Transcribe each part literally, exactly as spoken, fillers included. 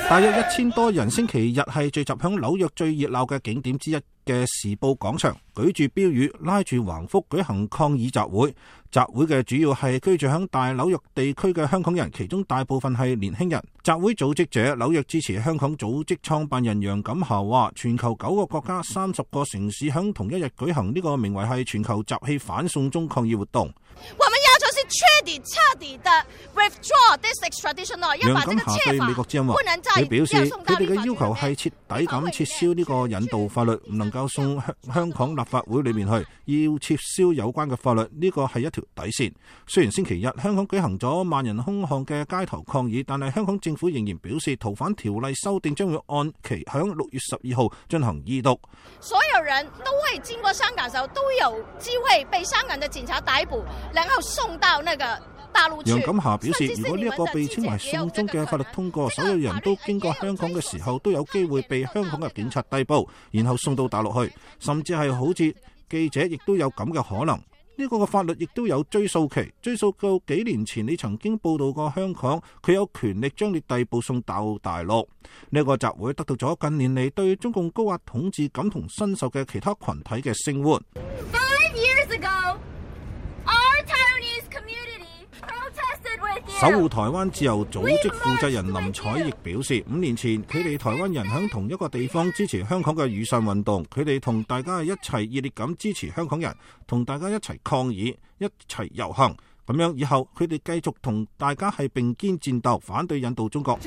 大約一千多人星期日係聚集響紐約最熱鬧嘅景點之一嘅時報廣場，舉住標語，拉住橫幅舉行抗議集會。集會嘅主要係居住響大紐約地區嘅香港人，其中大部分係年輕人。集會組織者紐約支持香港組織創辦人楊錦姣話，全球九個國家三十個城市響同一日舉行呢個名為係全球集氣反送中抗議活動。 徹底徹底的 withdraw this extradition law，要把這個切法不能再佢表示佢哋嘅要求係徹底咁撤銷呢個引渡法律，唔能夠送香港立法會裏面去，要撤銷有關嘅法律，呢個係一條底線。雖然星期日香港舉行咗萬人空巷嘅街頭抗議，但係香港政府仍然表示逃犯條例修訂將會按期響六月十二號進行二讀。 所有人都會經過香港嘅時候都有機會被香港嘅警察逮捕，然後送到那個大陸去。 楊錦姣表示，如果呢一個被稱為送中嘅法律通過，所有人都經過香港嘅時候都有機會被香港嘅警察逮捕，然後送到大陸去，甚至係好似記者亦都有咁嘅可能。呢個嘅法律亦都有追溯期，追溯到幾年前你曾經報道過香港，佢有權力將你逮捕送到大陸。呢個集會得到咗近年嚟對中共高壓統治感同身受嘅其他群體嘅聲援。 Five years ago, our Taiwanese community protested with 守護台灣自由組織負責人林采亦表示，五年前佢哋台灣人喺同一個地方支持香港嘅雨傘運動，佢哋同大家一齊熱烈咁支持香港人，同大家一齊抗議，一齊遊行，咁樣以後佢哋繼續同大家係並肩戰鬥，反對引渡中國。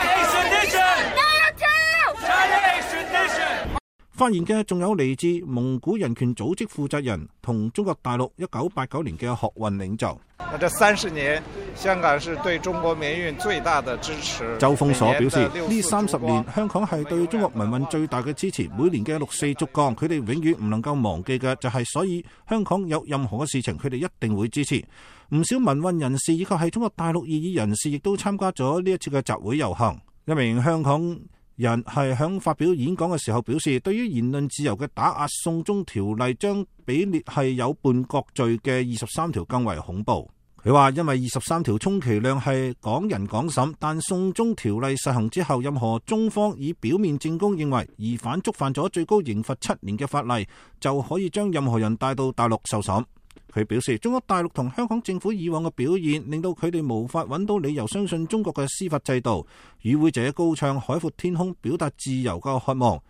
發言嘅仲有嚟自蒙古人權組織負責人同中國大陸一九八九年嘅學運領袖。 那這三十年，香港是對中國民運最大的支持。 周鋒所表示，呢三十年香港係對中國民運最大嘅支持。每年嘅六四燭光，佢哋永遠唔能夠忘記嘅就係，所以香港有任何嘅事情，佢哋一定會支持。唔少民運人士以及係中國大陸異議人士，亦都參加咗呢一次嘅集會遊行。一名香港人係響發表演講嘅時候表示，對於言論自由嘅打壓，送中條例將比列係有叛國罪嘅二十三條更為恐怖。佢話因為二十三條充其量係港人港審，但送中條例實行之後，任何中方以表面證供認為疑犯觸犯咗最高刑罰七年嘅法例，就可以將任何人帶到大陸受審。佢表示，中國大陸同香港政府以往嘅表現令到佢哋無法揾到理由相信中國嘅司法制度。與會者高唱海闊天空，表達自由嘅渴望。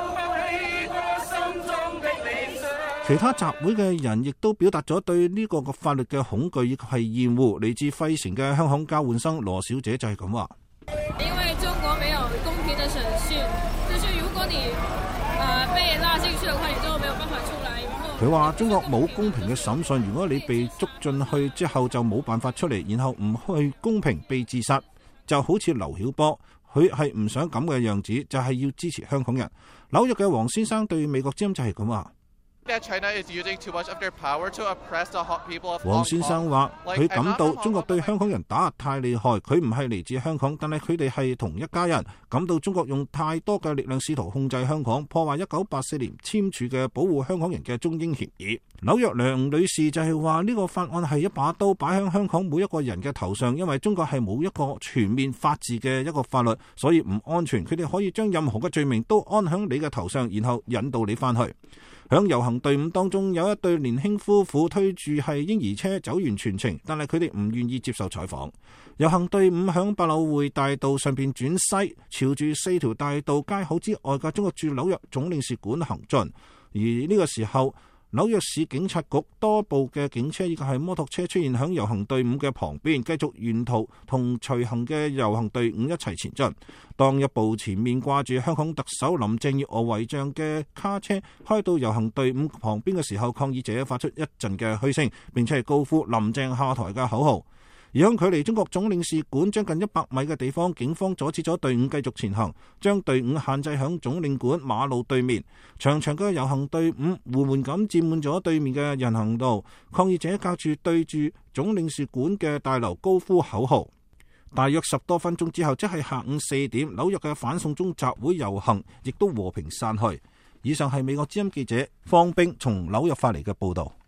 其他集會嘅人亦都表達咗對呢個個法律嘅恐懼以及係厭惡。嚟自費城嘅香港交換生羅小姐就係咁話。 因為中國沒有公平的審訊，就是如果你呃被拉進去的話，你就沒有辦法出來。 佢話中國冇公平嘅審訊，如果你被捉進去之後就冇辦法出嚟，然後唔去公平被自殺，就好似劉曉波，佢係唔想咁嘅樣子，就係要支持香港人。紐約嘅黃先生對美國之音就係咁話。黃先生話佢感到中國對香港人打壓太厲害，佢唔係嚟自香港，但係佢哋係同一家人，感到中國用太多嘅力量試圖控制香港，破壞一九八四年簽署嘅保護香港人嘅中英協議。紐約梁女士就係話呢個法案係一把刀擺喺香港每一個人嘅頭上，因為中國係冇一個全面法治嘅一個法律，所以唔安全。佢哋可以將任何嘅罪名都安響你嘅頭上，然後引導你翻去。響遊行隊伍當中，有一對年輕夫婦推住係嬰兒車走完全程，但係佢哋唔願意接受採訪。遊行隊伍響百老匯大道上邊轉西，朝住四條大道街口之外嘅中國駐紐約總領事館行進。而呢個時候，紐約市警察局多部嘅警車以及係摩托車出現響遊行隊伍嘅旁邊，繼續沿途同隨行嘅遊行隊伍一齊前進。當一部前面掛住香港特首林鄭月娥遺像嘅卡車開到遊行隊伍旁邊嘅時候，抗議者發出一陣嘅噓聲，並且係高呼林鄭下台嘅口號。而響距離中國總領事館將近一百米嘅地方，警方阻止咗隊伍繼續前行，將隊伍限制響總領館馬路對面。長長嘅遊行隊伍緩緩咁佔滿咗對面嘅人行道，抗議者隔住對住總領事館嘅大樓高呼口號。大約十多分鐘之後，即係下午四點，紐約嘅反送中集會遊行亦都和平散去。以上係美國之音記者方冰從紐約發嚟嘅報道。